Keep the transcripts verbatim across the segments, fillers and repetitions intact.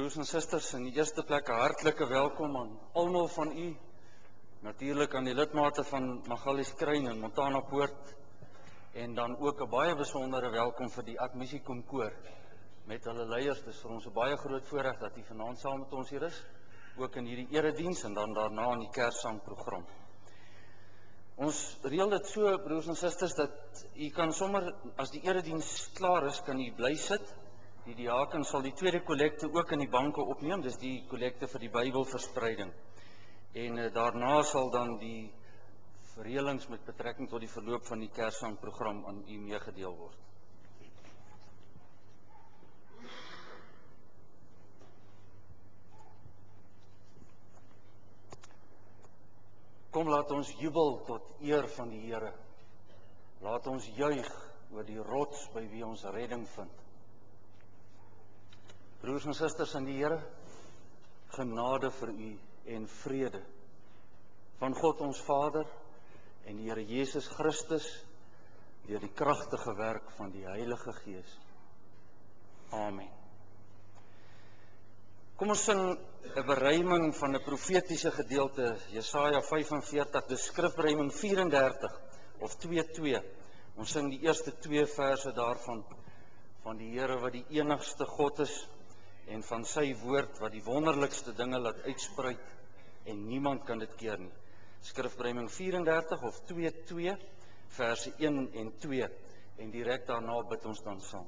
Broers en susters, in die eerste plek 'n hartlike welkom aan almal van u. Natuurlik aan die lidmate van Magalies Kruin en Montana Poort. En dan ook 'n baie besondere welkom vir die Admissiekom koor met hulle leiers. Dis vir ons 'n baie groot voorreg dat u vanaand saam met ons hier is, ook in hierdie erediens en dan daarna in die Kerssangprogram. Ons reël dit so, broers en susters, dat u kan sommer, as die erediens klaar is, kan u bly sit. Die diaken sal die tweede kollekte ook in die banke opneem, dis die kollekte vir die Bybelverspreiding. En uh, daarna sal dan die verreëlings met betrekking tot die verloop van die Kerssangprogram aan u meegedeel word. Kom, laat ons jubel tot eer van die Here. Laat ons juig oor die rots by wie ons redding vind. Broers en susters in die Here, genade vir u en vrede van God ons Vader en die Here Jesus Christus deur die kragtige werk van die Heilige Gees. Amen. Kom ons sing 'n beruiming van 'n profetiese gedeelte, Jesaja vyf en veertig, dis skrifberuiming vyf en dertig of twee twee. Ons sing die eerste twee verse daarvan, van die Here wat die enigste God is en van sy woord wat die wonderlikste dinge laat uitspruit en niemand kan dit keer nie. Skrifberuiming vyf en dertig of twee twee, verse een en twee, en direk daarna bid ons dan saam.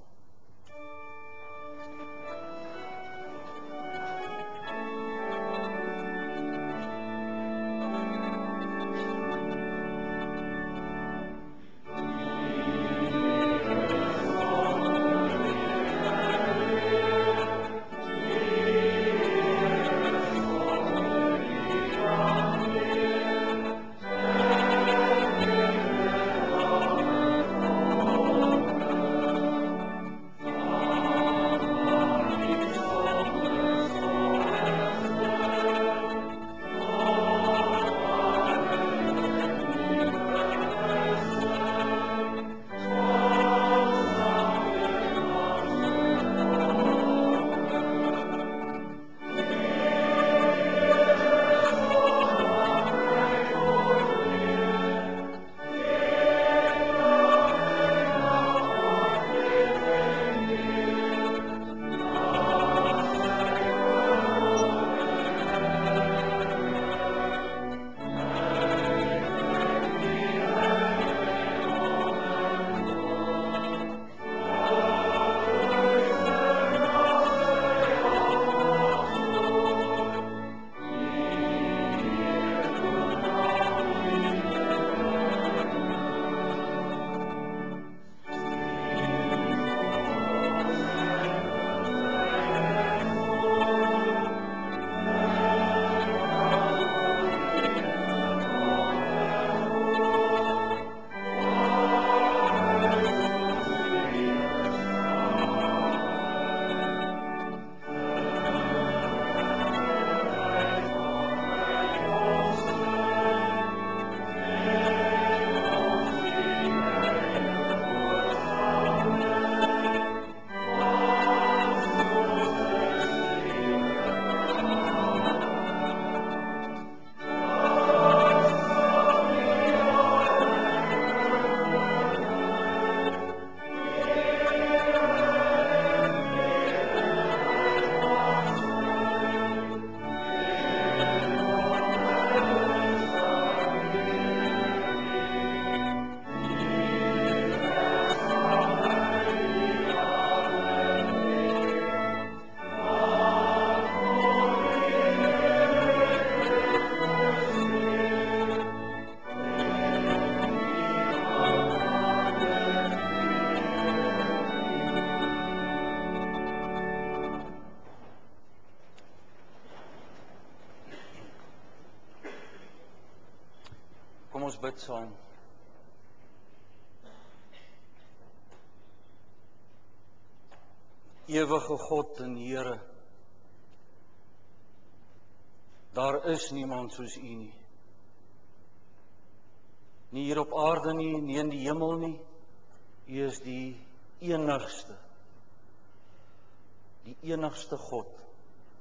Kom ons bid saam. Ewige God en Here, daar is niemand soos u nie. Nie hier op aarde nie, nie in die hemel nie. U is die enigste, die enigste God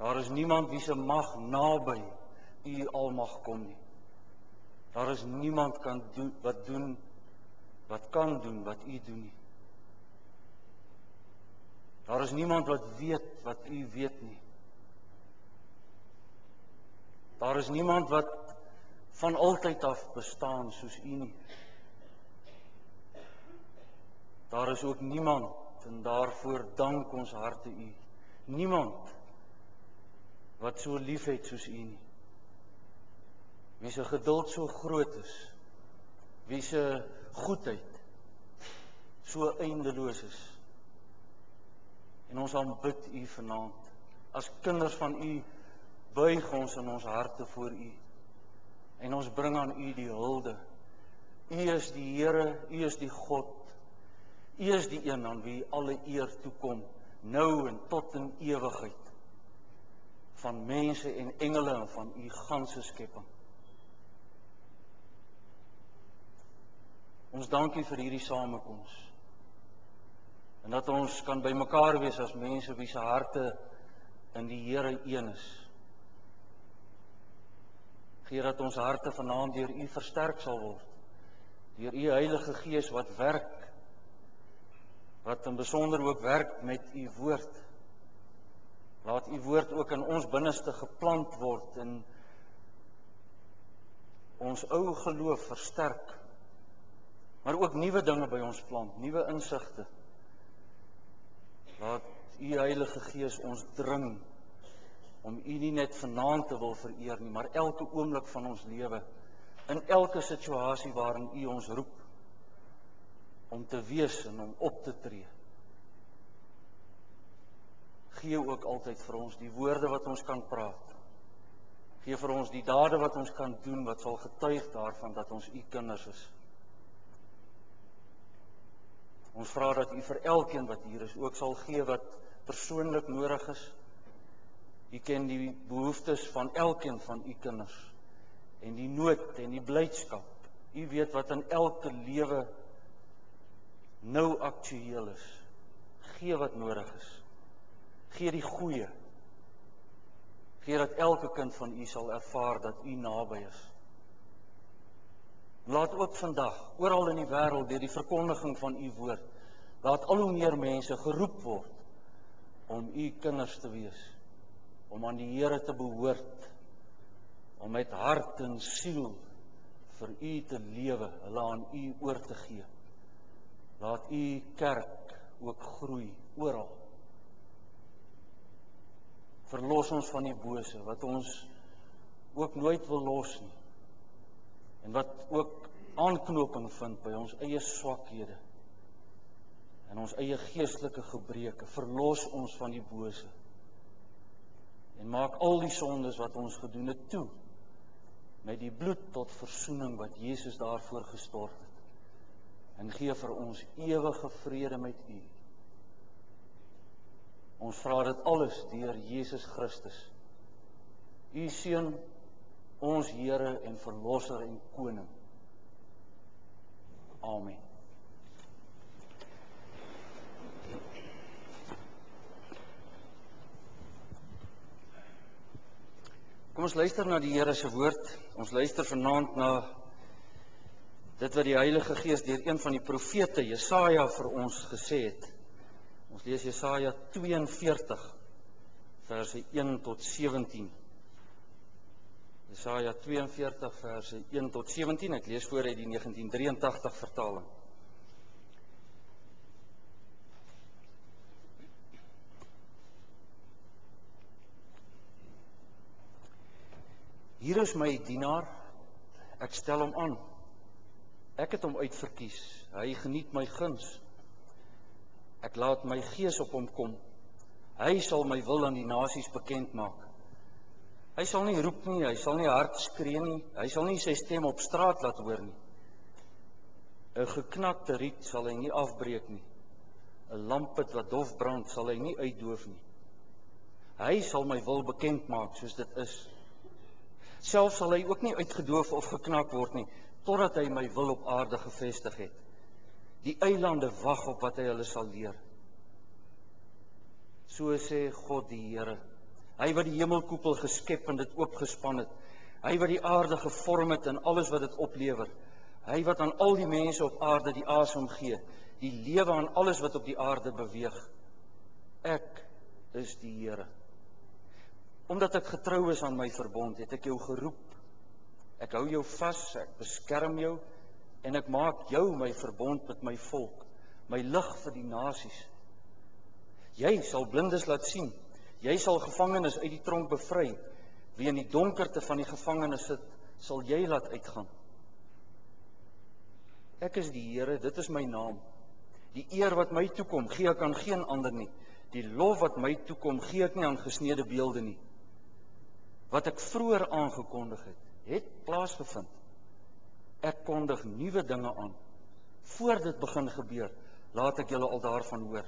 Daar is niemand wie se mag naby U almag kom nie. Daar is niemand kan doen, wat doen, wat kan doen, wat U doen nie. Daar is niemand wat weet wat U weet nie. Daar is niemand wat van altyd af bestaan soos U nie. Daar is ook niemand, en daarvoor dank ons harte U, niemand wat so lief het soos U nie. Wie se geduld so groot is, wie se goedheid so eindeloos is. En ons aanbid U vanaand. As kinders van U buig ons in ons harte voor U. En ons bring aan U die hulde. U is die Here, U is die God. U is die een aan wie alle eer toekom, nou en tot in ewigheid. Van mense en engele en van U ganse skepping. Ons dank U vir hierdie samekoms. En dat ons kan by mekaar wees as mense wie se harte in die Here een is. Gee dat ons harte vanaand deur U versterk sal word. Deur U Heilige Gees wat werk, wat in besonder ook werk met U woord. Laat U woord ook in ons binneste geplant word en ons ou geloof versterk. Maar ook nuwe dinge by ons plant, nuwe insigte. Laat U Heilige Gees ons dring om U nie net vanaand te wil vereer nie, maar elke oomblik van ons lewe, in elke situasie waarin U ons roep, om te wees en om op te tree. Gee ook altyd vir ons die woorde wat ons kan praat. Gee vir ons die dade wat ons kan doen, wat sal getuig daarvan dat ons U kinders is. Ons vra dat U vir elkeen wat hier is ook sal gee wat persoonlik nodig is. U ken die behoeftes van elkeen van U kinders en die nood en die blydskap. U weet wat in elke lewe nou aktueel is. Gee wat nodig is. Gee die goeie. Gee dat elke kind van U sal ervaar dat U naby is. Laat ook vandag, oral in die wêreld, deur die verkondiging van U woord, laat al hoe meer mense geroep word om U kinders te wees, om aan die Here te behoort, om met hart en siel vir U te lewe, hulle aan U oor te gee. Laat U kerk ook groei, oral. Verlos ons van die bose, wat ons ook nooit wil los nie. En wat ook aanknoping vind by ons eie swakhede en ons eie geestelike gebreke. Verlos ons van die bose en maak al die sondes wat ons gedoen het toe met die bloed tot versoening wat Jesus daarvoor gestort het. En gee vir ons ewige vrede met U. Ons vra dit alles deur Jesus Christus, U Seun, ons Here en Verlosser en Koning. Amen. Kom ons luister na die Here se woord. Ons luister vanaand na dit wat die Heilige Gees deur een van die profete, Jesaja, vir ons gesê het. Ons lees Jesaja tweeënveertig, verse een tot sewentien. Jesaja tweeënveertig, verse een tot sewentien. Ek lees voor uit die negentien drieëntagtig vertaling. Hier is my dienaar, ek stel hom aan. Ek het hom uitverkies, hy geniet my guns. Ek laat my gees op hom kom. Hy sal my wil aan die nasies bekend maak. Hy sal nie roep nie, hy sal nie hard skree nie, hy sal nie sy stem op straat laat hoor nie. 'n Geknakte riet sal hy nie afbreek nie. 'n Lampet wat dof brand sal hy nie uitdoof nie. Hy sal my wil bekend maak soos dit is. Self sal hy ook nie uitgedoof of geknak word nie, totdat hy my wil op aarde gevestig het. Die eilande wag op wat hy hulle sal leer. So sê God die Here. Hy wat die hemelkoepel geskep en dit oopgespan het. Hy wat die aarde gevorm het en alles wat dit oplewer. Hy wat aan al die mense op aarde die asem gee, die lewe aan alles wat op die aarde beweeg. Ek is die Here. Omdat ek getrou is aan my verbond, het ek jou geroep. Ek hou jou vas, ek beskerm jou en ek maak jou my verbond met my volk, my lig vir die nasies. Jy sal blindes laat sien, jy sal gevangenes uit die tronk bevry. Wie in die donkerte van die gevangenes sit, sal jy laat uitgaan. Ek is die Here, dit is my naam. Die eer wat my toekom, gee ek aan geen ander nie. Die lof wat my toekom, gee ek nie aan gesneede beelde nie. Wat ek vroeër aangekondig het, het plaasgevind. Ek kondig nuwe dinge aan. Voor dit begin gebeur, laat ek julle al daarvan hoor.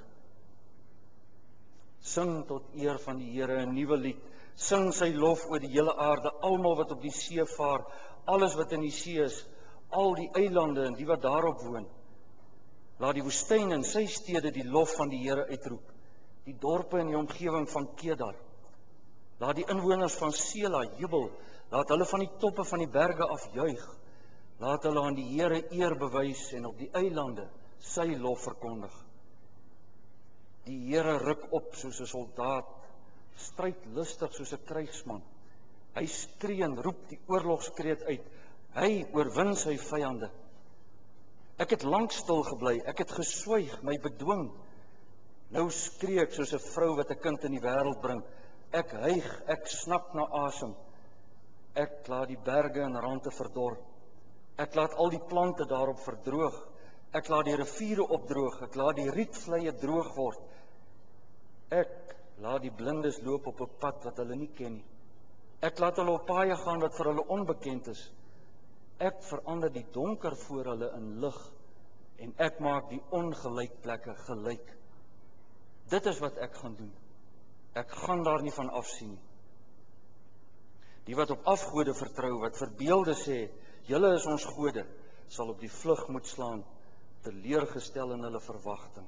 Sing tot eer van die Here 'n nuwe lied. Sing sy lof oor die hele aarde, almal wat op die see vaar, alles wat in die see is, al die eilande en die wat daarop woon. Laat die woestyn en sy stede die lof van die Here uitroep, die dorpe in die omgewing van Kedar. Laat die inwoners van Sela jubel, laat hulle van die toppe van die berge af juig. Laat hulle aan die Here eer bewys en op die eilande sy lof verkondig. Die Here ruk op soos 'n soldaat, stryd lustig soos 'n krygsman. Hy skree en roep die oorlogskreet uit. Hy oorwin sy vyande. Ek het lank stil gebly, ek het geswyg, my bedwing. Nou skree ek soos 'n vrou wat 'n kind in die wêreld bring. Ek hyg, ek snak na asem. Ek laat die berge en rande verdor. Ek laat al die plante daarop verdroog. Ek laat die riviere opdroog, ek laat die rietvleie droog word. Ek laat die blindes loop op 'n pad wat hulle nie ken nie. Ek laat hulle op paaie gaan wat vir hulle onbekend is. Ek verander die donker voor hulle in lig en ek maak die ongelyk plekke gelyk. Dit is wat ek gaan doen. Ek gaan daar nie van afsien nie. Die wat op afgode vertrou, wat verbeelde sê, julle is ons gode, sal op die vlug moet slaan, teleurgestel in hulle verwagting.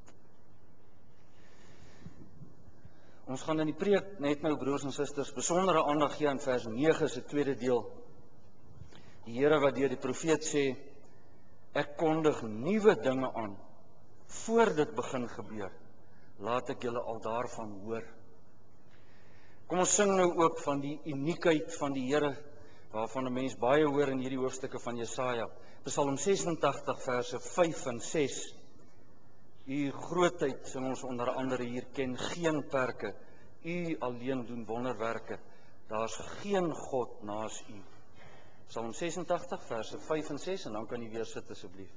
Ons gaan in die preek net nou, broers en susters, besondere aandag gee aan vers nege se tweede deel. Die Here wat deur die profeet sê, ek kondig nuwe dinge aan, voor dit begin gebeur, laat ek julle al daarvan hoor. Kom ons sing nou ook van die uniekheid van die Here, waarvan 'n mens baie hoor in hierdie hoofstukke van Jesaja. Psalm sesentagtig verse vyf en ses. U grootheid, sing ons onder andere hier, ken geen perke. U alleen doen wonderwerke. Daar's geen God naas u. Psalm sesentagtig verse vyf en ses en dan kan u weer sit asseblief.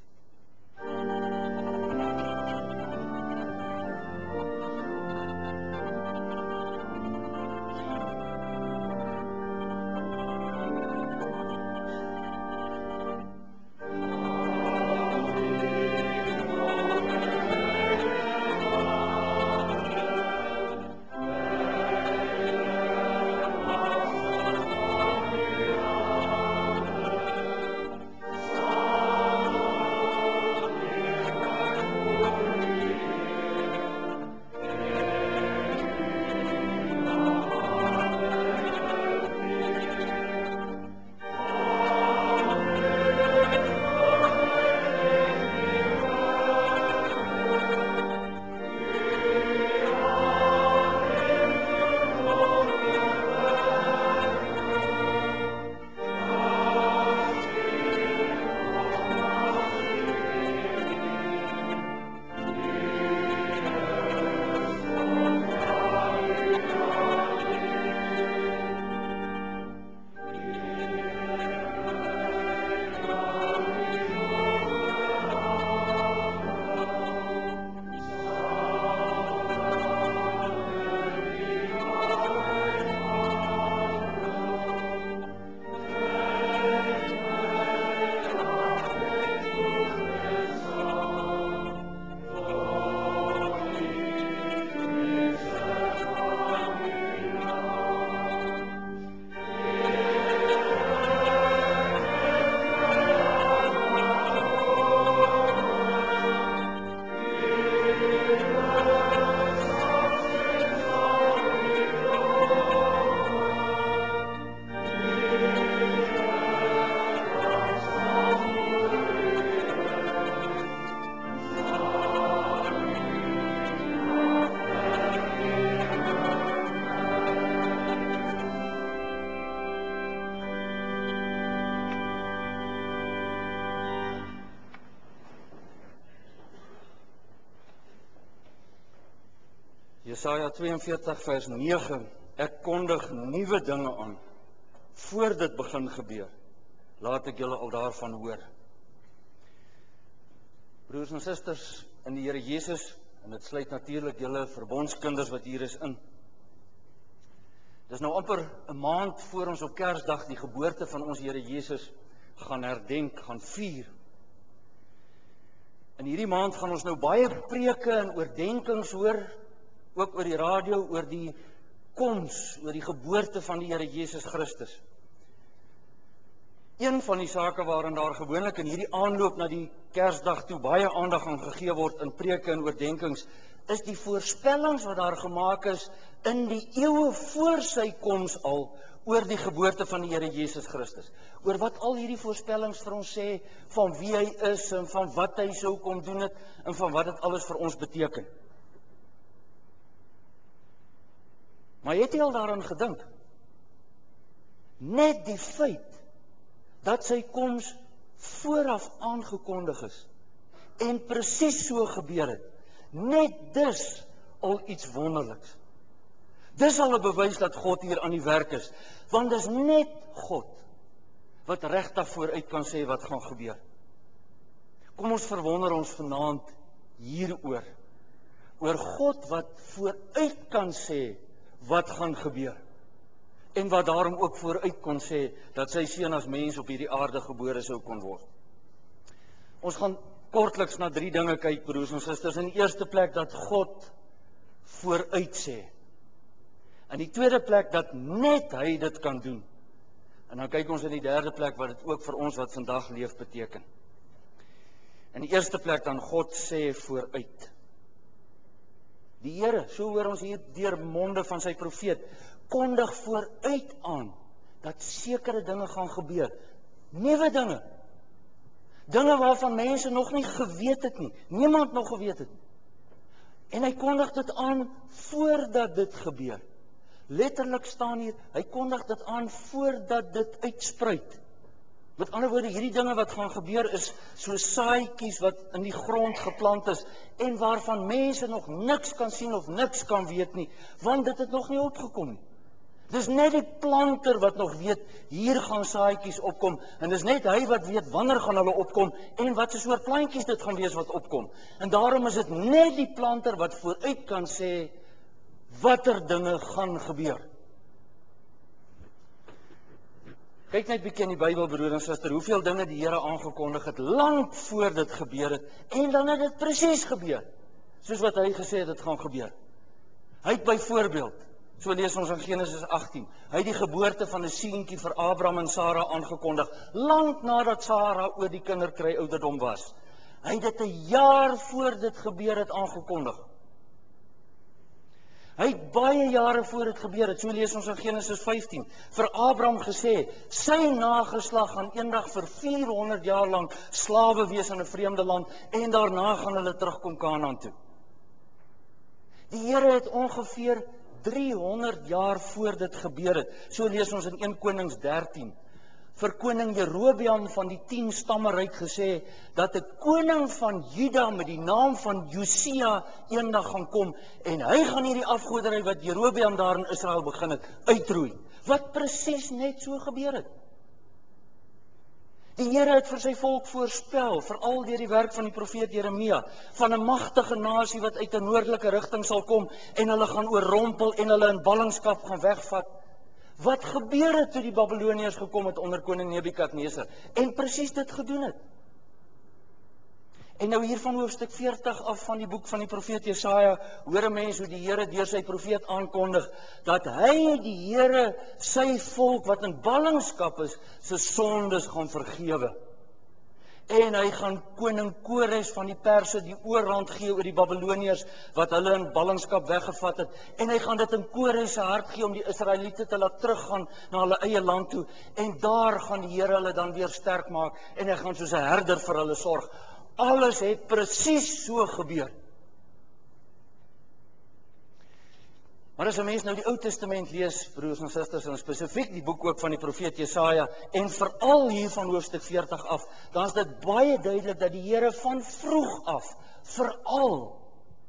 Jesaja tweeënveertig vers nege, ek kondig nuwe dinge aan, voor dit begin gebeur, laat ek julle al daarvan hoor. Broers en susters in die Here Jesus, en dit sluit natuurlik julle verbondskinders wat hier is in. Dis nou amper 'n maand voor ons op Kersdag die geboorte van ons Here Jesus gaan herdenk, gaan vier. In hierdie maand gaan ons nou baie preke en oordenkings hoor, ook oor die radio, oor die koms, oor die geboorte van die Here Jesus Christus. Een van die sake waarin daar gewoonlik in hierdie aanloop na die Kersdag toe baie aandag aan gegee word in preke en oordenkings, is die voorspellings wat daar gemaak is in die eeue voor sy koms al oor die geboorte van die Here Jesus Christus. Oor wat al hierdie voorspellings vir ons sê van wie hy is en van wat hy sou kom doen het en van wat dit alles vir ons beteken. Maar het jy al daaraan gedink? Net die feit dat sy koms vooraf aangekondig is en presies so gebeur het, net dis al iets wonderliks. Dis al 'n bewys dat God hier aan die werk is, want dis net God wat regtig vooruit kan sê wat gaan gebeur. Kom ons verwonder ons vanaand hieroor, oor God wat vooruit kan sê wat gaan gebeur, en wat daarom ook vooruit kon sê dat sy seun as mens op hierdie aarde gebore sou kon word. Ons gaan kortliks na drie dinge kyk, broers en susters. In die eerste plek dat God vooruit sê. In die tweede plek dat net hy dit kan doen. En dan kyk ons in die derde plek wat dit ook vir ons wat vandag leef beteken. In die eerste plek dan God sê vooruit. Die Here, so hoor ons hier deur monde van sy profeet, kondig vooruit aan dat sekere dinge gaan gebeur. Nuwe dinge. Dinge waarvan mense nog nie geweet het nie. Niemand nog geweet het nie. En hy kondig dit aan voordat dit gebeur. Letterlik staan hier, hy kondig dit aan voordat dit uitspruit. Met ander woorde, hierdie dinge wat gaan gebeur is so saadjies wat in die grond geplant is en waarvan mense nog niks kan sien of niks kan weet nie, want dit het nog nie opgekom nie. Dis net die planter wat nog weet, hier gaan saadjies opkom, en dis net hy wat weet wanneer gaan hulle opkom en wat 'n soort plantjies dit gaan wees wat opkom. En daarom is dit net die planter wat vooruit kan sê watter dinge gaan gebeur. Kyk net bietjie in die Bybel, broer en suster, hoeveel dinge die Here aangekondig het lank voor dit gebeur het, en dan het dit presies gebeur, soos wat hy gesê het dit gaan gebeur. Hy het byvoorbeeld, so lees ons in Genesis agtien, hy het die geboorte van 'n seentjie vir Abraham en Sara aangekondig, lank nadat Sara oor die kinderkry ouderdom was. Hy het dit 'n jaar voor dit gebeur het aangekondig. Hy het baie jare voor dit gebeur het, so lees ons in Genesis vyftien, vir Abraham gesê, sy nageslag gaan eendag vir vierhonderd jaar lank slawe wees in 'n vreemde land, en daarna gaan hulle terugkom Kanaan toe. Die Here het ongeveer driehonderd jaar voor dit gebeur het, so lees ons in Eerste Konings dertien, vir koning Jerobeam van die tien stammeryk gesê, dat 'n koning van Juda met die naam van Josia eendag gaan kom, en hy gaan hierdie afgoderry wat Jerobeam daar in Israel begin het, uitroei, wat presies net so gebeur het. Die Here het vir sy volk voorspel, veral deur die werk van die profeet Jeremia, van 'n magtige nasie wat uit 'n noordelike rigting sal kom, en hulle gaan oorrompel en hulle in ballingskap gaan wegvat. Wat gebeur het toe die Babiloniërs gekom het onder koning Nebukadnesar, en presies dit gedoen het. En nou hier van hoofstuk veertig af van die boek van die profeet Jesaja, hoor 'n mens hoe die Here deur sy profeet aankondig, dat hy die Here sy volk wat in ballingskap is, se sondes gaan vergewe. En hy gaan koning Kores van die Perse die oorhand gee oor die Babiloniërs, wat hulle in ballingskap weggevat het, en hy gaan dit in Kores se hart gee om die Israeliete te laat teruggaan na hulle eie land toe, en daar gaan die Here hulle dan weer sterk maak, en hy gaan soos 'n herder vir hulle sorg. Alles het presies so gebeur. Maar as 'n mens nou die Ou Testament lees, broers en susters, en spesifiek die boek ook van die profeet Jesaja, en veral hier van hoofstuk veertig af, dan is dit baie duidelik dat die Here van vroeg af, veral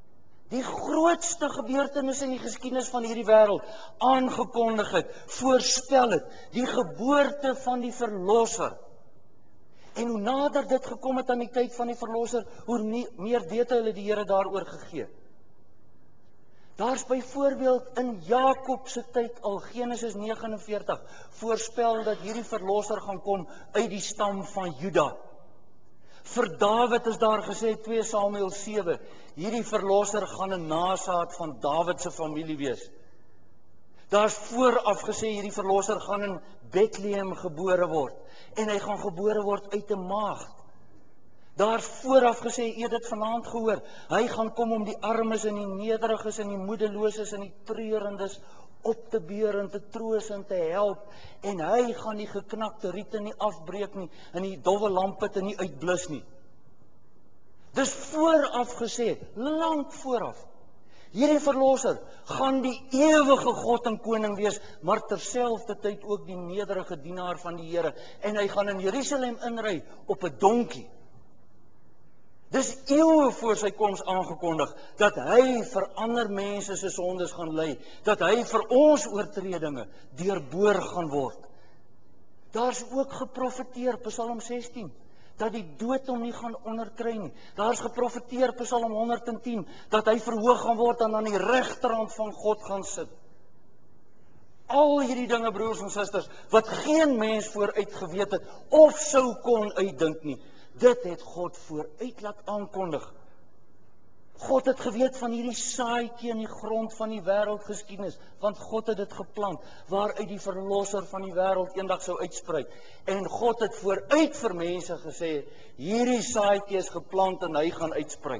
die grootste gebeurtenis in die geskiedenis van hierdie wêreld, aangekondig het, voorspel het, die geboorte van die Verlosser. En hoe nader dit gekom het aan die tyd van die Verlosser, hoe nie, meer detail het die Here daaroor gegee. Daar's byvoorbeeld in Jakob se tyd al, Genesis nege en veertig, voorspel dat hierdie Verlosser gaan kom uit die stam van Juda. Vir Dawid is daar gesê, twee Samuel sewe, hierdie Verlosser gaan 'n nasaad van Dawid se familie wees. Daar's vooraf gesê, hierdie Verlosser gaan in Bethlehem gebore word, en hy gaan gebore word uit 'n maagd. Daar's vooraf gesê, jy het dit vanaand gehoor, hy gaan kom om die armes en die nederiges en die moedeloses en die treurendes op te beur en te troos en te help, en hy gaan die geknakte riete nie afbreek nie, en die dowwe lampitte nie uitblus nie. Dis vooraf gesê, lank vooraf. Hierdie Verlosser gaan die ewige God en koning wees, maar terselfdertyd ook die nederige dienaar van die Here, en hy gaan in Jerusalem inry op 'n donkie. Dis eeue voor sy koms aangekondig, dat hy vir ander mense se sondes gaan ly, dat hy vir ons oortredinge deurboor gaan word. Daar's ook geprofeteer, Psalm sestien, dat die dood hom nie gaan onderkry nie. Daar's geprofeteer, Psalm honderd en tien, dat hy verhoog gaan word en aan die regterhand van God gaan sit. Al hierdie dinge, broers en susters, wat geen mens vooruit geweet het, of sou kon uitdink nie, dit het God vooruit laat aankondig. God het geweet van hierdie saadjie in die grond van die wêreldgeskiedenis, want God het dit geplant, waaruit die Verlosser van die wêreld eendag sou uitsprei. En God het vooruit vir mense gesê, hierdie saadjie is geplant en hy gaan uitsprei.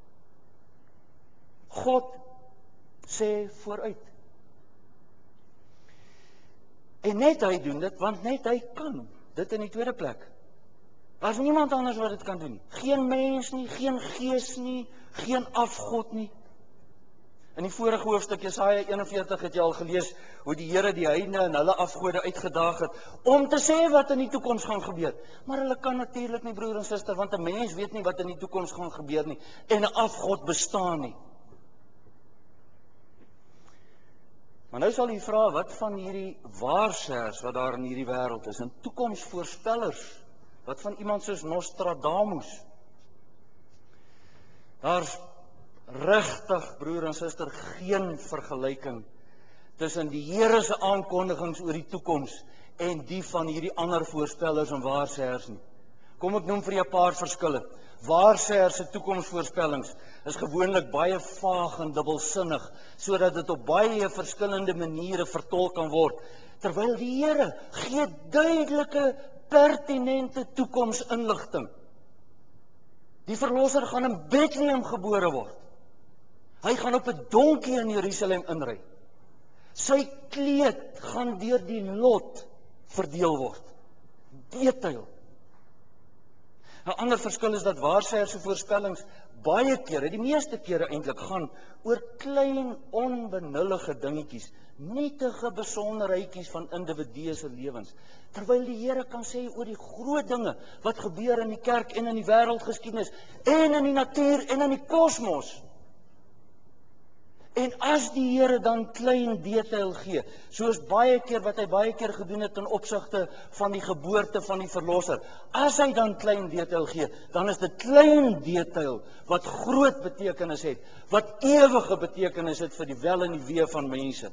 God sê vooruit. En net hy doen dit, want net hy kan. Dit in die tweede plek. Daar's niemand anders wat dit kan doen nie. Geen mens nie, geen gees nie, geen afgod nie. In die vorige hoofstuk Jesaja een en veertig het jy al gelees hoe die Here die heidene en hulle afgode uitgedaag het om te sê wat in die toekoms gaan gebeur. Maar hulle kan natuurlik nie, broer en suster, want 'n mens weet nie wat in die toekoms gaan gebeur nie, en 'n afgod bestaan nie. Maar nou sal jy vra, wat van hierdie waarsêers wat daar in hierdie wêreld is, en toekomsvoorspellers? Wat van iemand soos Nostradamus? Daar's regtig, broer en suster, geen vergelyking tussen die Here se aankondigings oor die toekoms en die van hierdie ander voorspellers en waarsêers nie. Kom ek noem vir julle 'n paar verskille. Waarsêers se toekomsvoorspellings is gewoonlik baie vaag en dubbelsinnig, sodat dit op baie verskillende maniere vertolk kan word, terwyl die Here gee duidelike, pertinente toekomsinligting. Die Verlosser gaan in Bethlehem gebore word. Hy gaan op 'n donkie in Jerusalem inry. Sy kleed gaan deur die lot verdeel word. Detail. 'n Ander verskil is dat waarsêers se voorspellings baie kere, die meeste kere eintlik, gaan oor klein onbenullige dingetjies, nietige besonderheidjies van individue se lewens, terwyl die Here kan sê oor die groot dinge wat gebeur in die kerk en in die wêreldgeskiedenis en in die natuur en in die kosmos. En as die Here dan klein detail gee, soos baie keer wat hy baie keer gedoen het in opsigte van die geboorte van die Verlosser, as hy dan klein detail gee, dan is dit klein detail wat groot betekenis het, wat ewige betekenis het vir die wel en die wee van mense.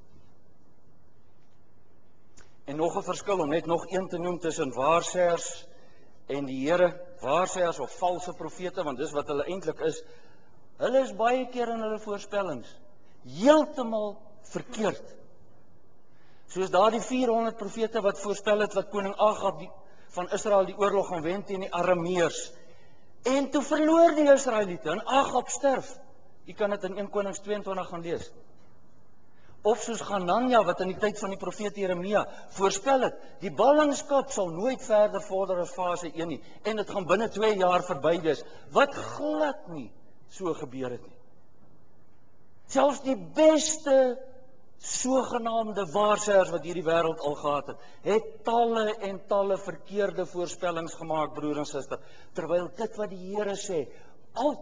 En nog 'n verskil, om net nog een te noem tussen waarsêers en die Here, waarsêers of valse profete, want dis wat hulle eintlik is. Hulle is baie keer in hulle voorspellings heeltemal verkeerd. Soos daardie vierhonderd profete wat voorspel het wat koning Agab die, van Israel die oorlog gaan wen teen die Arameërs. En toe verloor die Israeliete en Agab sterf. U kan dit in een Konings twee en twintig gaan lees. Of soos Hananja wat in die tyd van die profeet Jeremia voorspel het, die ballingskap sal nooit verder vorder as fase een nie, en dit gaan binne twee jaar verby wees, wat glad nie so gebeur het nie. Selfs die beste sogenaamde waarsêers wat hierdie wêreld al gehad het, het talle en talle verkeerde voorspellings gemaak, broer en suster, terwyl dit wat die Here sê, altyd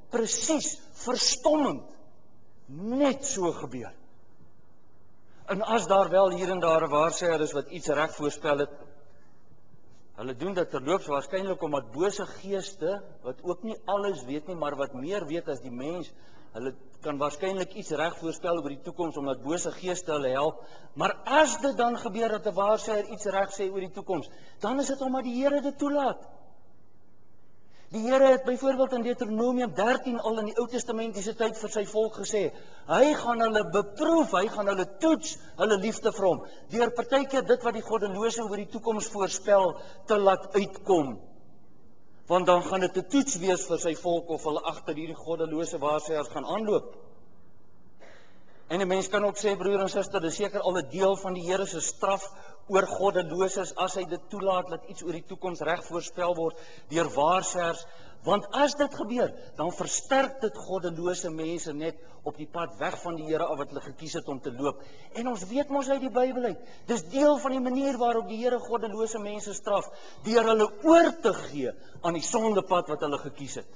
presies, verstommend, net so gebeur. En as daar wel hier en daar 'n waarsêer is wat iets reg voorspel het, hulle doen dit terloops waarskynlik omdat bose geeste, wat ook nie alles weet nie, maar wat meer weet as die mens, hulle kan waarskynlik iets reg voorspel oor die toekoms, omdat bose geeste hulle help. Maar as dit dan gebeur dat 'n waarsêer iets reg sê oor die toekoms, dan is dit omdat die Here dit toelaat. Die Here het byvoorbeeld in Deuteronomium dertien al in die Ou Testamentiese tyd vir sy volk gesê, hy gaan hulle beproef, hy gaan hulle toets, hulle liefde vir hom, deur partykeer dit wat die goddelose oor die toekoms voorspel te laat uitkom. Want dan gaan dit 'n toets wees vir sy volk of hulle agter hierdie goddelose waarsêers gaan aanloop. En 'n mens kan ook sê, broer en suster, dis seker al 'n deel van die Here se straf oor goddeloses as hy dit toelaat dat iets oor die toekoms reg voorspel word deur waarsêers, want as dit gebeur, dan versterk dit goddelose mense net op die pad weg van die Here af wat hulle gekies het om te loop. En ons weet mos uit die Bybel uit, dis deel van die manier waarop die Here goddelose mense straf, deur hulle oor te gee aan die sondepad wat hulle gekies het.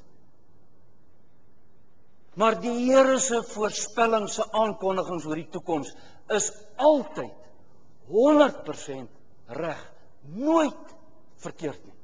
Maar die Here se voorspelling, se aankondigings oor die toekoms is altyd honderd persent reg, nooit verkeerd nie.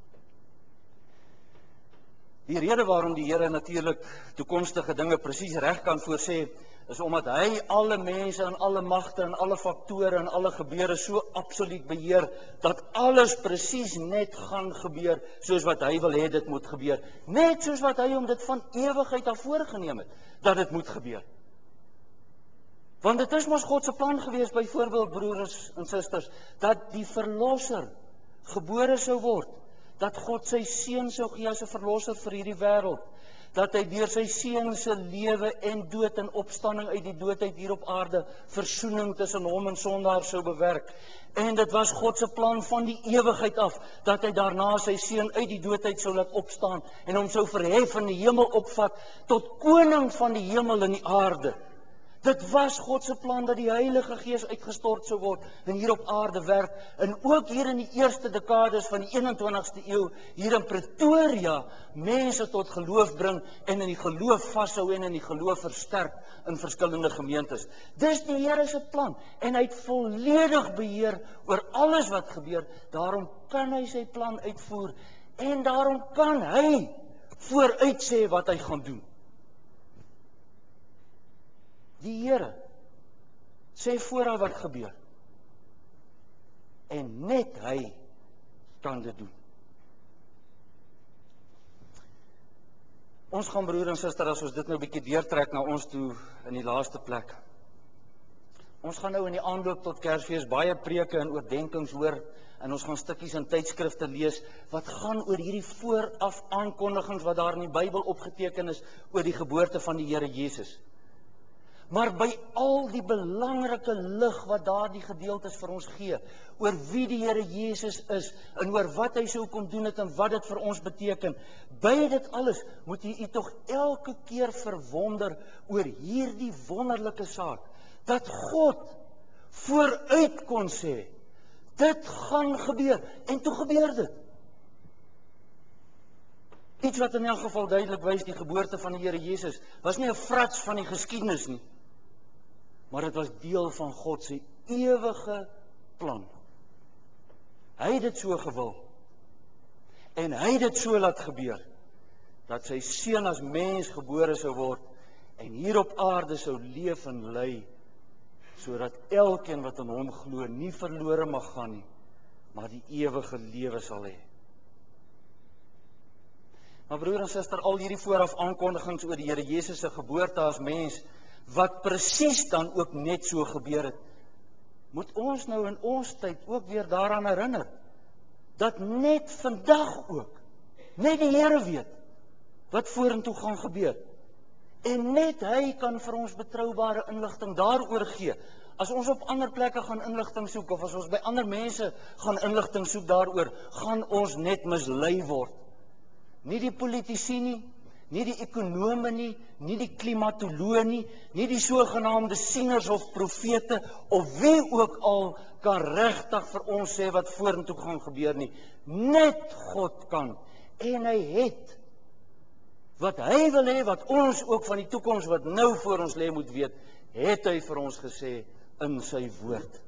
Die rede waarom die Here natuurlik toekomstige dinge presies reg kan voorsê, is omdat hy alle mense en alle magte en alle faktore en alle gebeure so absoluut beheer, dat alles presies net gaan gebeur, soos wat hy wil hê dit moet gebeur. Net soos wat hy om dit van ewigheid af voorgeneem het, dat dit moet gebeur. Want dit is mos God se plan gewees, byvoorbeeld broers en susters, dat die verlosser gebore sou word, dat God sy seun sou gee as 'n verlosser vir hierdie wêreld, dat hy deur sy seun se lewe en dood en opstanding uit die dood uit hier op aarde versoening tussen hom en sondaars sou bewerk. En dit was God se plan van die ewigheid af, dat hy daarna sy seun uit die dood uit sou laat opstaan en hom sou verhef in die hemel opvat tot koning van die hemel en die aarde. Dit was God se plan dat die Heilige Gees uitgestort sou word en hier op aarde werk, en ook hier in die eerste dekades van die eenentwintigste eeu, hier in Pretoria, mense tot geloof bring en in die geloof vashou en in die geloof versterk in verskillende gemeentes. Dis die Here se plan, en hy het volledig beheer oor alles wat gebeur, daarom kan hy sy plan uitvoer, en daarom kan hy vooruit sê wat hy gaan doen. Die Here sê vooraf wat gebeur. En net hy kan dit doen. Ons gaan, broer en suster, as ons dit nou 'n bietjie deurtrek na ons toe in die laaste plek. Ons gaan nou in die aanloop tot Kersfees baie preke en oordenkings hoor, en ons gaan stukkies in tydskrifte lees wat gaan oor hierdie vooraf aankondigings wat daar in die Bybel opgeteken is oor die geboorte van die Here Jesus. Maar by al die belangrike lig wat daardie gedeeltes vir ons gee, oor wie die Here Jesus is, en oor wat hy sou kom doen het, en wat dit vir ons beteken, by dit alles, moet jy u tog elke keer verwonder, oor hierdie wonderlike saak, dat God vooruit kon sê, dit gaan gebeur, en toe gebeur dit. Iets wat in elk geval duidelik wys, die geboorte van die Here Jesus, was nie 'n frats van die geskiedenis nie, maar dit was deel van God se ewige plan. Hy het dit so gewil, en hy het dit so laat gebeur, dat sy seun as mens gebore sou word, en hier op aarde sou leef en ly, sodat elkeen wat in hom glo, nie verlore mag gaan nie, maar die ewige lewe sal hê. Maar broer en suster, al hierdie vooraf aankondigings oor die Here Jesus se geboorte as mens, wat presies dan ook net so gebeur het, moet ons nou in ons tyd ook weer daaraan herinner, dat net vandag ook, net die Here weet, wat vorentoe gaan gebeur. En net hy kan vir ons betroubare inligting daaroor gee. As ons op ander plekke gaan inligting soek, of as ons by ander mense gaan inligting soek daaroor, gaan ons net mislei word. Nie die politici nie, nie die ekonome nie, nie die klimatoloë nie, nie die sogenaamde sieners of profete, of wie ook al kan regtig vir ons sê wat vorentoe gaan gebeur nie. Net God kan, en hy het Wat hy wil hê, wat ons ook van die toekoms wat nou voor ons lê moet weet, het hy vir ons gesê in sy woord.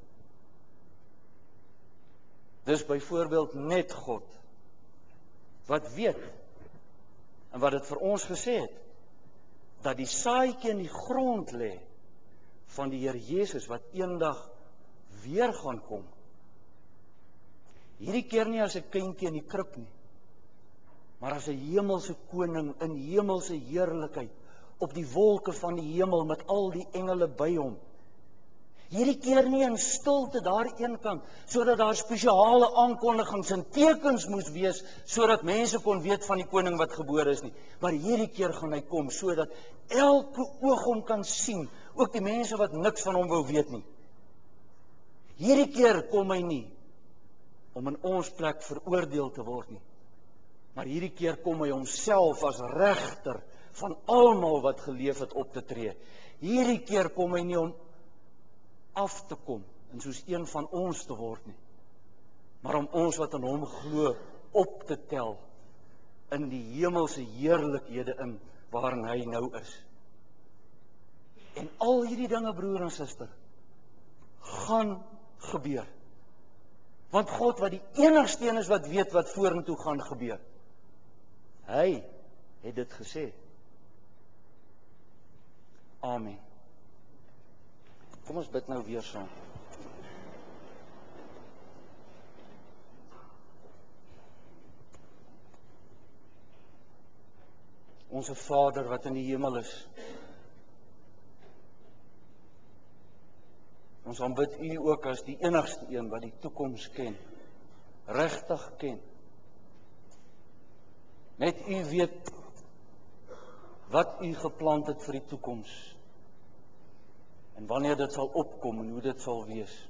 Dis byvoorbeeld net God wat weet en wat dit vir ons gesê het, dat die saadjie in die grond lê van die Here Jesus wat eendag weer gaan kom. Hierdie keer nie as 'n kindjie in die krib nie, maar as 'n hemelse koning in hemelse heerlikheid op die wolke van die hemel met al die engele by hom. Hierdie keer nie in stilte daar eenkant, sodat daar spesiale aankondigings en tekens moes wees, sodat mense kon weet van die koning wat gebore is nie. Maar hierdie keer gaan hy kom, sodat elke oog hom kan sien, ook die mense wat niks van hom wou weet nie. Hierdie keer kom hy nie om in ons plek veroordeel te word nie, maar hierdie keer kom hy homself as regter van almal wat geleef het op te tree. Hierdie keer kom hy nie om af te kom en soos een van ons te word nie, maar om ons wat in hom glo op te tel in die hemelse heerlikhede in waarin hy nou is. En al hierdie dinge, broer en suster, gaan gebeur. Want God wat die enigste een is wat weet wat vorentoe gaan gebeur. Hy het dit gesê. Amen. Kom ons bid nou weer saam. Onse Vader wat in die hemel is, ons aanbid U ook as die enigste een wat die toekoms ken, regtig ken. Net U weet wat U geplant het vir die toekoms en wanneer dit sal opkom en hoe dit sal wees.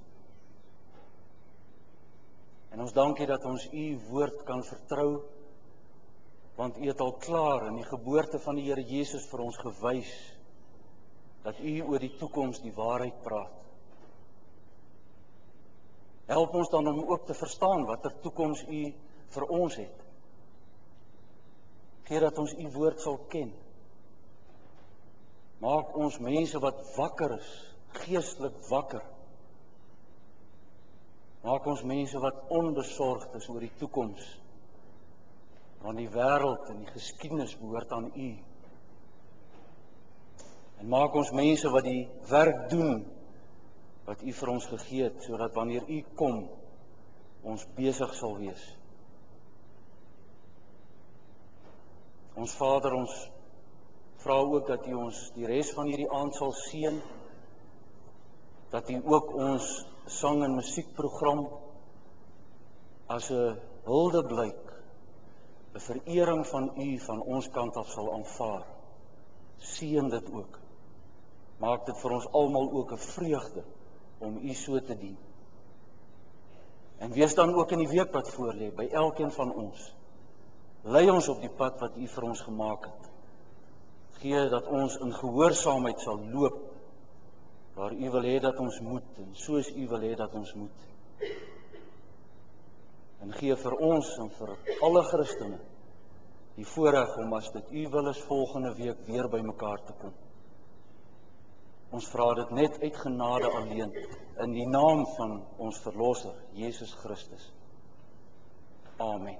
En ons dankie dat ons U woord kan vertrou, want U het al klaar in die geboorte van die Here Jesus vir ons gewys dat U oor die toekoms die waarheid praat. Help ons dan om ook te verstaan watter toekoms U vir ons het. Gee dat ons U woord sal ken. Maak ons mense wat wakker is, geestelik wakker. Maak ons mense wat onbesorgd is oor die toekoms. Want die wêreld en die geskiedenis behoort aan U. En maak ons mense wat die werk doen wat U vir ons gegee het, sodat wanneer U kom, ons besig sal wees. Ons Vader, ons vra ook dat U ons die res van hierdie aand sal seën, dat U ook ons sang- en musiekprogram as 'n huldeblyk, 'n verering van U van ons kant af sal aanvaar. Seën dit ook. Maak dit vir ons almal ook 'n vreugde om U so te dien. En wees dan ook in die week wat voorlê by elkeen van ons. Lei ons op die pad wat U vir ons gemaak het. Gee dat ons in gehoorsaamheid sal loop waar U wil hê dat ons moet en soos U wil hê dat ons moet. En gee vir ons en vir alle Christene die voorreg om as dit U wil is volgende week weer by mekaar te kom. Ons vra dit net uit genade alleen in die naam van ons verlosser Jesus Christus. Amen.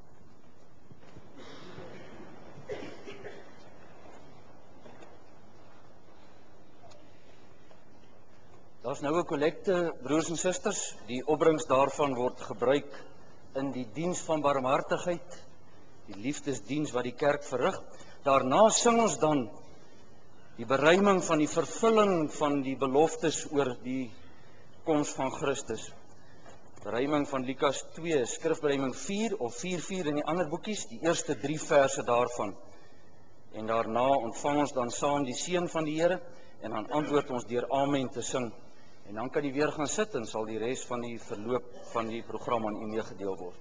Daar's nou 'n kollekte, broers en susters, die opbrengs daarvan word gebruik in die diens van barmhartigheid, die liefdesdiens wat die kerk verrig. Daarna sing ons dan die beruiming van die vervulling van die beloftes oor die koms van Christus. Beruiming van Lukas twee, skrifberuiming vier of vier vier in die ander boekies, die eerste drie verse daarvan. En daarna ontvang ons dan saam die seën van die Here en dan antwoord ons deur amen te sing. En dan kan jy weer gaan sit en sal die res van die verloop van die program aan u meegedeel word.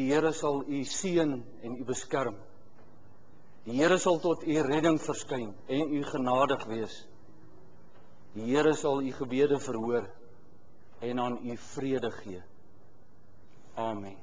Die Here sal u seën en u beskerm. Die Here sal tot u redding verskyn en u genadig wees. Die Here sal u gebede verhoor en aan u vrede gee. Amen.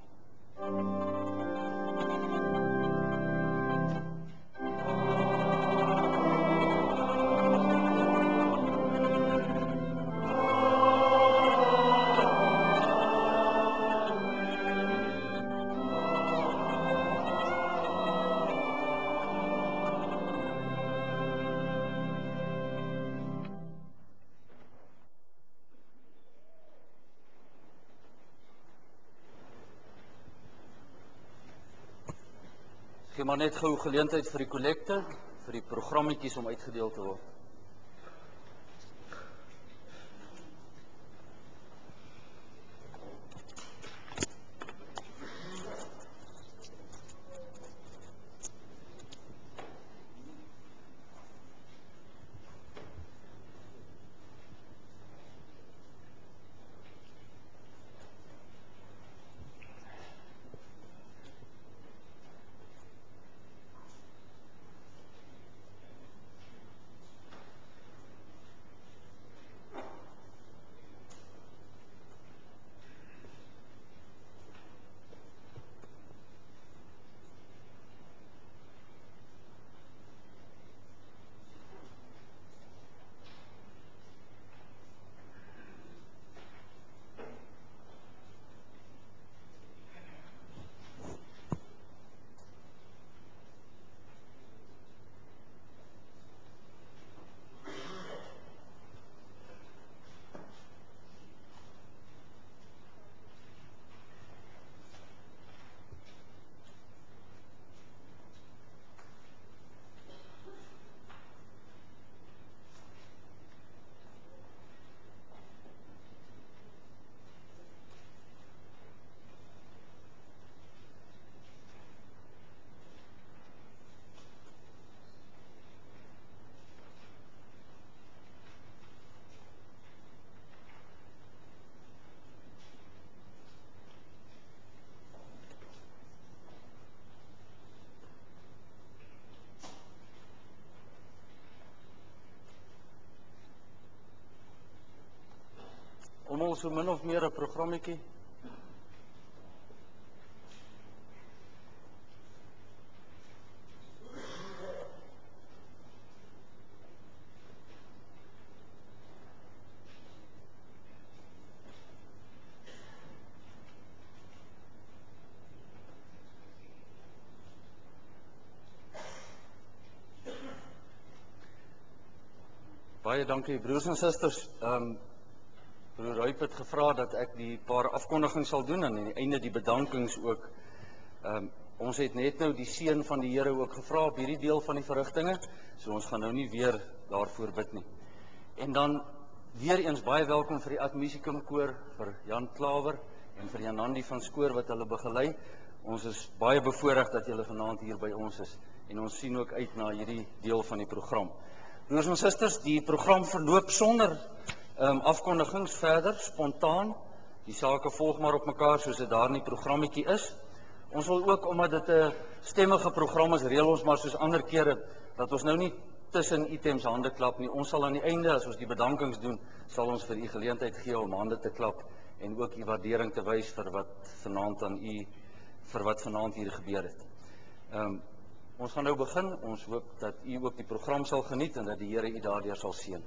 Gee maar net gou geleentheid vir die kollekte, vir die programmetjies om uitgedeel te word. Almal so min of meer 'n programmetjie. Baie dankie broers en susters. Ehm um, Broer Ruip het gevra dat ek die paar afkondigings sal doen en aan die einde die bedankings ook. Um, ons het net nou die seën van die Here ook gevra op hierdie deel van die verrigtinge, so ons gaan nou nie weer daarvoor bid nie. En dan weer eens baie welkom vir die Admusicum koor, vir Jan Klawer en vir Janandi van Skoor wat hulle begelei. Ons is baie bevoorreg dat julle vanaand hier by ons is en ons sien ook uit na hierdie deel van die program. Broers en susters, die program verloop sonder Um, afkondigings verder, spontaan. Die sake volg maar op mekaar soos dit daar in die programmetjie is. Ons wil ook, omdat dit 'n stemmige program is, reël ons maar soos ander kere, dat ons nou nie tussen items hande klap nie. Ons sal aan die einde, as ons die bedankings doen, sal ons vir u geleentheid gee om hande te klap en ook u waardering te wys vir wat vanaand aan u, vir wat vanaand hier gebeur het. Um, ons gaan nou begin. Ons hoop dat u ook die program sal geniet en dat die Here u daardeur sal seën.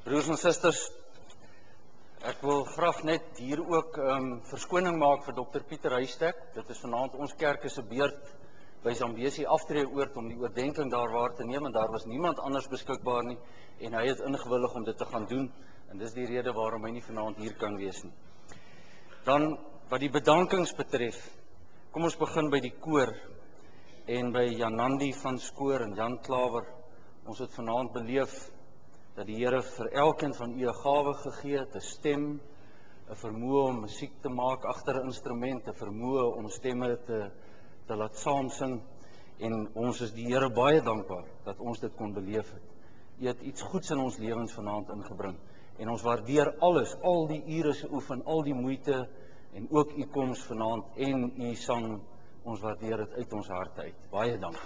Broers en susters, ek wil graag net hier ook um, verskoning maak vir dokter Pieter Huystek. Dit is vanaand ons kerk se beurt by Zambesi aftreeoord om die oordenking daar waar te neem, en daar was niemand anders beskikbaar nie, en hy het ingewillig om dit te gaan doen, en dis die rede waarom hy nie vanaand hier kan wees nie. Dan, wat die bedankings betref, kom ons begin by die koor, en by Janandi van Skoor en Jan Klaver. Ons het vanaand beleef dat die Here vir elkeen van u 'n gawe gegee het, 'n stem, 'n vermoë om musiek te maak agter 'n instrument, 'n vermoë om stemme te, te laat saam sing, en ons is die Here baie dankbaar dat ons dit kon beleef het. U het iets goeds in ons lewens vanaand ingebring, en ons waardeer alles, al die ure se oefen, al die moeite, en ook u koms vanaand, en u sang, ons waardeer dit uit ons harte uit. Baie dankie.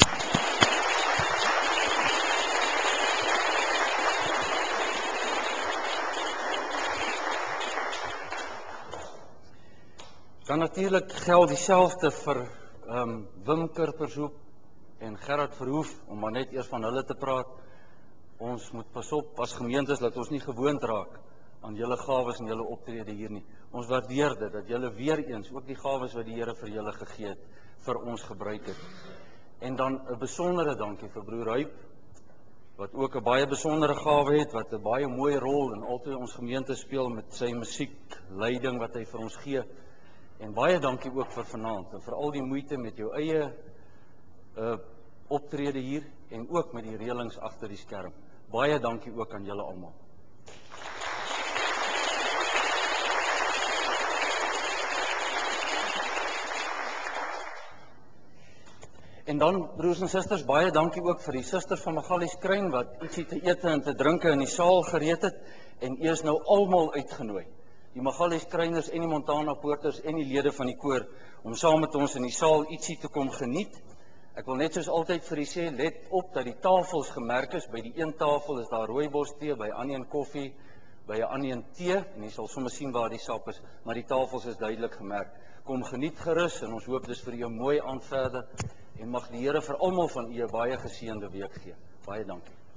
Dan natuurlik geld dieselfde vir um, Wim Kurpershoek en Gerard Verhoef, om maar net eers van hulle te praat. Ons moet pas op as gemeentes dat ons nie gewoond raak aan julle gawes en julle optrede hier nie. Ons waardeer dit, dat julle weer eens, ook die gawes wat die Here vir julle gegee het, vir ons gebruik het. En dan 'n besondere dankie vir broer Huip, wat ook 'n baie besondere gawe het, wat 'n baie mooi rol in altyd ons gemeente speel met sy musiekleiding wat hy vir ons gee. En baie dankie ook vir vanaand, en vir al die moeite met jou eie uh, optrede hier, en ook met die reëlings agter die skerm. Baie dankie ook aan julle almal. En dan, broers en susters, baie dankie ook vir die susters van Magalies Kruin, wat ietsie te ete en te drinke in die saal gereed het, en u is nou almal uitgenooi. Die Magalies Kruiners en die Montana Poorters en die lede van die koor, om saam met ons in die saal ietsie te kom geniet. Ek wil net soos altyd vir u sê, let op dat die tafels gemerk is. By die een tafel is daar rooibos tee, by ander een koffie, by 'n ander een tee, en jy sal sommer sien waar die sap is, maar die tafels is duidelik gemerk. Kom geniet gerus, en ons hoop dis vir u 'n mooi aand verder, en mag die Here vir almal van u 'n baie geseënde week gee. Baie dankie.